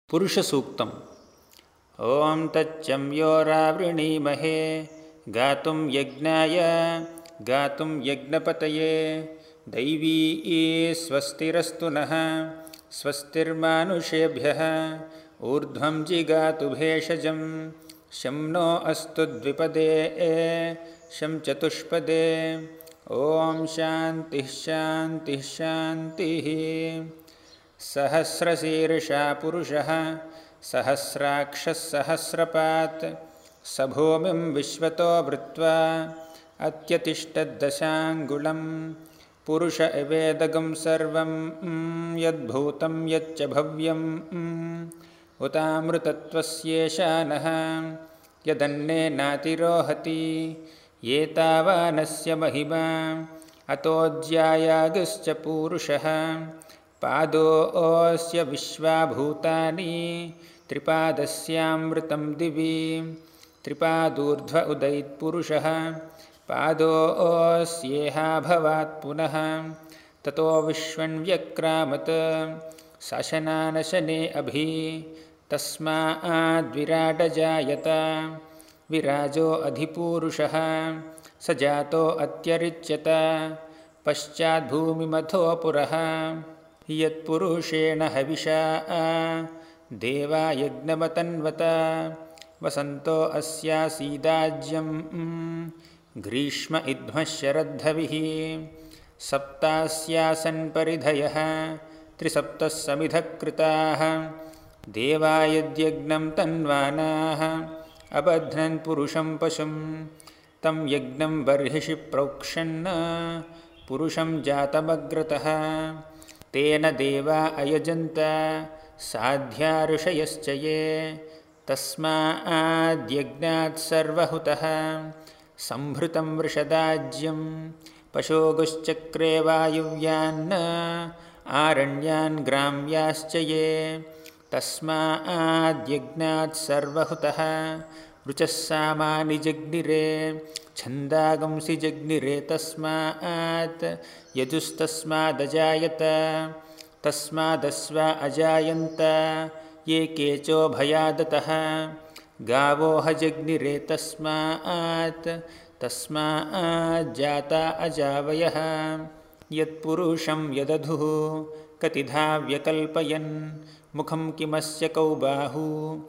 पुरुषसूक्तम्। ॐ तच्चं यो रावृणीमहे गातुं यज्ञाय गातुं यज्ञपतये दैवी स्वस्तिरस्तु नः स्वस्तिर्मानुषेभ्यः ऊर्ध्वं जिगातु भेषजं शं नो अस्तु द्विपदे शं चतुष्पदे। ॐ शान्तिः शान्तिः शान्तिः। सहस्रशीर्षा पुरुषः सहस्राक्षः सहस्रपात् स भूमिं विश्वतो वृत्वा अत्यतिष्ठद्दशाङ्गुलं पुरुष एवेदगं सर्वं यद्भूतं यच्च भव्यं उतामृतत्वस्येशानः यदन्नेनातिरोहति एतावानस्य महिमा अतोऽज्यायागश्च पूरुषः पादोऽस्य विश्वाभूतानि त्रिपादस्यामृतं दिवि त्रिपादूर्ध्व उदैत्पुरुषः पादोऽस्येहाभवात् पुनः ततो विश्वन्व्यक्रामत् शासनानशने अभि तस्माद्विराटजायत विराजो अधिपूरुषः स जातो अत्यरिच्यत पश्चाद्भूमिमथो पुरः यत्पुरुषेण हविषा देवा यज्ञमतन्वत वसन्तो अस्यासीदाज्यं ग्रीष्म इद्मः शरद्धविः सप्तास्यासन् परिधयः त्रिसप्तः समिधः कृताः देवा यद्यज्ञं तन्वानाः अबध्नन् पुरुषं पशुं तं यज्ञं बर्हिषि प्रोक्षन् पुरुषं जातमग्रतः तेन देवा अयजन्त साध्या ऋषयश्च ये तस्माद्यज्ञात् सर्वहुतः संभृतं वृषदाज्यं पशोगुश्चक्रे वायुव्यान् आरण्यान् ग्राम्याश्च ये तस्माद्यज्ञात् सर्वहुतः ऋचः सामानि जग्निरे छन्दागंसि जग्निरे तस्मात् यजुस्तस्मादजायत तस्मादस्वा अजायन्त ये केचो भयादतः गावो जग्निरे तस्मात् तस्माज्जाता अजावयः यत्पुरुषं यदधुः कतिधा व्यकल्पयन् मुखं किमस्य कौ बाहू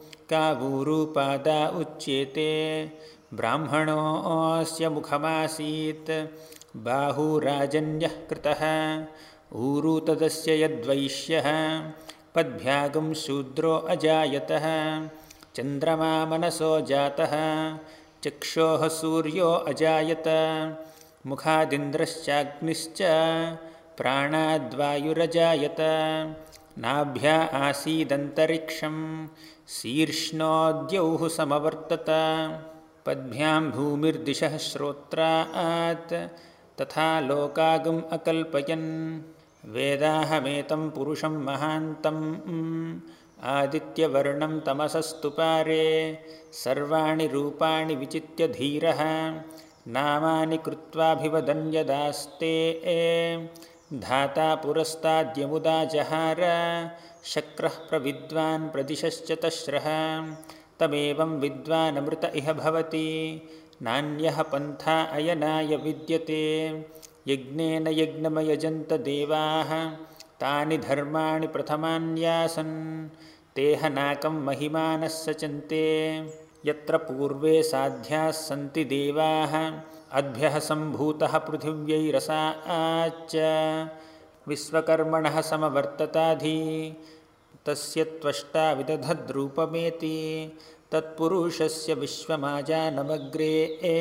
कावूरुपादा उच्येते ब्राह्मणोऽस्य मुखमासीत् बाहुराजन्यः कृतः ऊरु तदस्य यद्वैश्यः पद्भ्यागं शूद्रो अजायतः चन्द्रमा मनसो जातः चक्षोः सूर्यो अजायत मुखादिन्द्रश्चाग्निश्च प्राणाद्वायुरजायत नाभ्या आसीदन्तरिक्षं शीर्ष्णोद्यौः समवर्तत पद्भ्यां भूमिर्दिशः श्रोत्रात् तथा लोकागम् अकल्पयन् वेदाहमेतं पुरुषं महान्तम् आदित्यवर्णं तमसस्तु पारे सर्वाणि रूपाणि विचित्य धीरः नामानि कृत्वाभिवदन् यदास्ते धाता पुरस्ताद्यमुदा जहार शक्रः प्रविद्वान् प्रदिशश्च तश्रः तमेवं विद्वानमृत इह भवति नान्यः पन्था अयनाय विद्यते यज्ञेन यज्ञमयजन्त देवाः तानि धर्माणि प्रथमान्यासन् तेह नाकं महिमानः सचन्ते यत्र पूर्वे साध्याः सन्ति देवाः अद्भ्यः सम्भूतः पृथिव्यैरसाच्च विश्वकर्मणः समवर्तताधि तस्य त्वष्टा विदधद्रूपमेति तत्पुरुषस्य विश्वमाजानमग्रे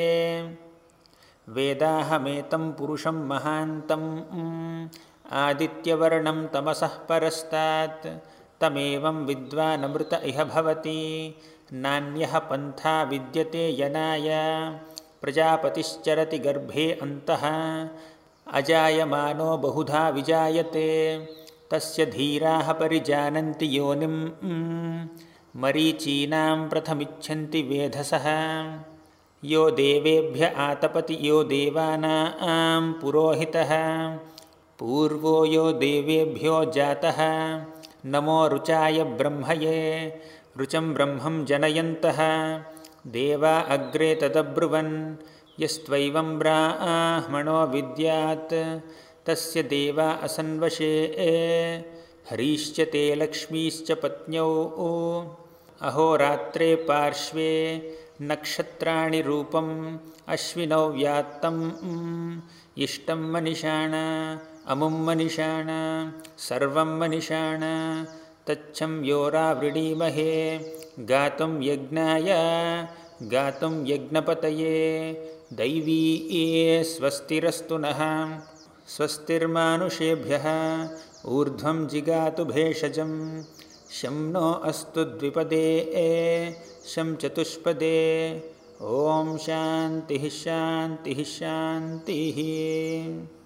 वेदाहमेतं पुरुषं महान्तम् आदित्यवर्णं तमसः परस्तात् तमेवं विद्वानमृत इह भवति नान्यः पन्था विद्यते यनाय प्रजापतिश्चरति गर्भे अन्तः अजायमानो बहुधा विजायते तस्य धीराः परिजानन्ति योनिं मरीचीनां प्रथमिच्छन्ति वेधसः यो देवेभ्य आतपति यो देवानां पुरोहितः पूर्वो यो देवेभ्यो जातः नमो रुचाय ब्रह्मये रुचं ब्रह्मं जनयन्तः देवा अग्रे तदब्रुवन् यस्त्वैवं ब्राह्मणो विद्यात् तस्य देवा असन्वशे हरीश्च ते लक्ष्मीश्च पत्न्यौ अहोरात्रे पार्श्वे नक्षत्राणि रूपम् अश्विनौ व्यात्तम् इष्टं मनिषाण अमुं मनिषाण सर्वं मनिषाण तच्छं योरावृणीमहे गातुं यज्ञाय गातुं यज्ञपतये दैवी स्वस्तिरस्तु नः स्वस्तिर्मानुषेभ्यः ऊर्ध्वं जिगातु भेषजं शं नो अस्तु द्विपदे शं चतुष्पदे ॐ शान्तिः शान्तिः शान्तिः।